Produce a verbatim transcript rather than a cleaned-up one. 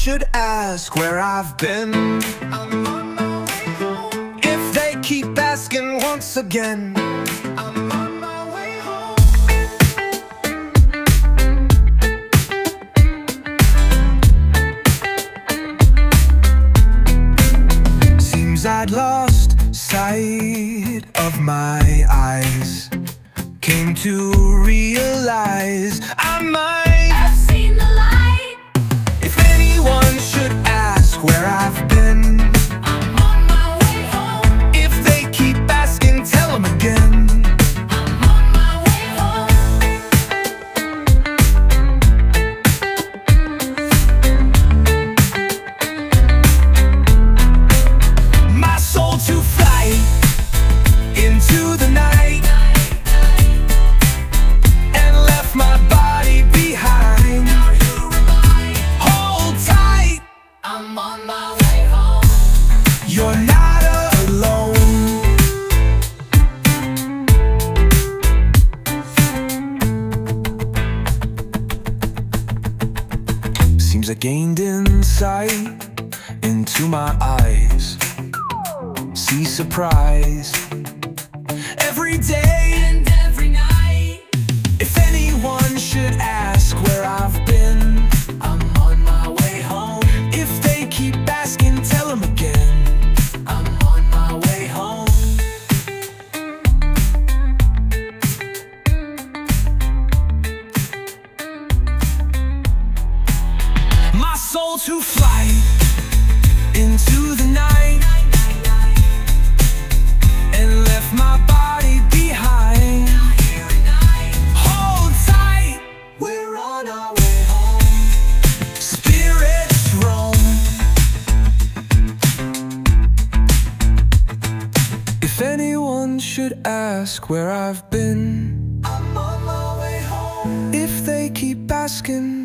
should ask where I've been, I'm on my way home. If they keep asking once again, I'm on my way home. Seems I'd lost sight of my eyes, came to realize I might have seen the light. If anyone should ask where I've been, I'm on my way home. if they keep asking, tell them again, I'm on my way home. my soul to fly into the night, and left my body behind. Hold tight, I'm on my way home. you're not alone. Seems I gained insight into my eyes, see surprise every day And every night, If anyone should ask where I've been, I'm on my way home. if they keep asking, tell them again, I'm on my way home. my soul to fly into the night, and left my body behind. Hold tight, We're on our way home. spirits roam. If anyone should ask where I've been, I'm on my way home. if they keep asking,